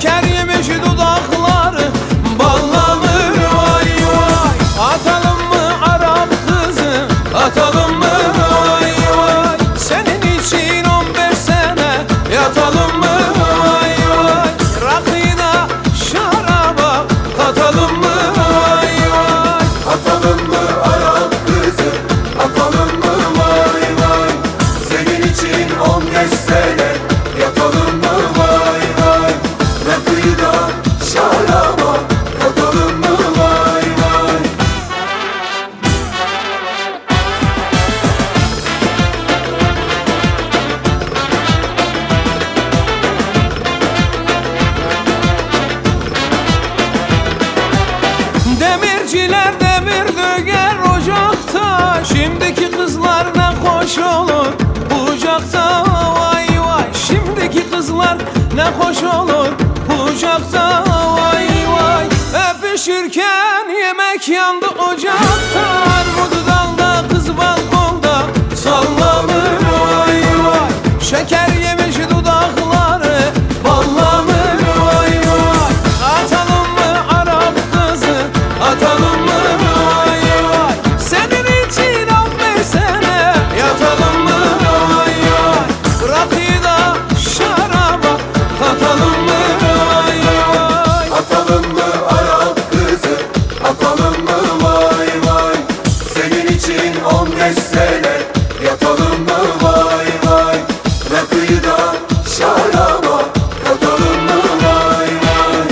Şeker yemiş dudakları ballanır vay vay. Atalım mı Arap kızı, atalım mı vay vay. Senin için 15 sene yatalım mı vay vay. Rakıyla şaraba katalım mı vay vay. Atalım mı Arap kızı, atalım mı vay vay. Senin için 15 sene yatalım mı vay vay. Rakıyı da şaraba katalım mı vay vay. Demirciler demir döger ocakta. Şimdiki kızlar ne hoş olur kucakta vay vay. Şimdiki kızlar ne hoş olur kucakta vay vay. Öpüşürken yemek yandı ocakta. Armut dalda kız balkonda sallanır vay vay. Şeker yemiş dudakları ballanır vay vay. Atalım mı Arap kızı, atalım mı vay vay. Senin için 15 sene yatalım mı vay vay. Rakıyı da şaraba katalım mı vay vay. Atalım mı Arap kızı, atalım mı vay vay. Senin için 15 sene yatalım mı vay vay. Rakıyı da şaraba katalım mı vay vay.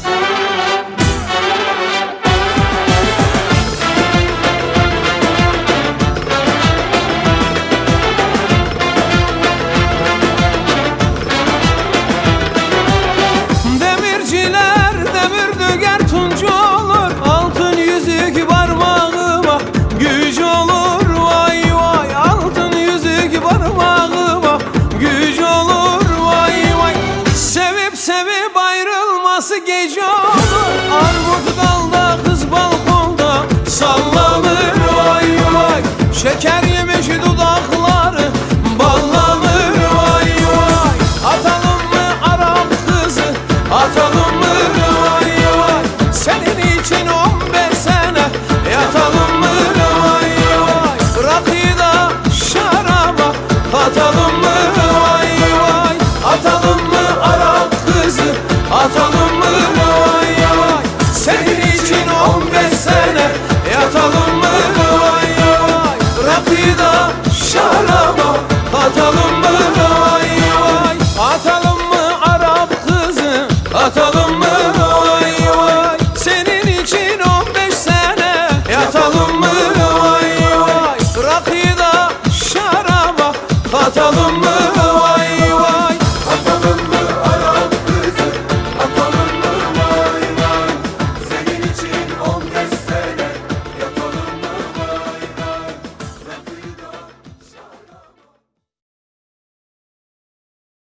Demirciler demir döger tuncu olur. Altın yüzük parmağıma güç olur vay vay. Altın yüzük parmağıma güç olur vay vay. Sevip sevip ayrılması gece olur. Armut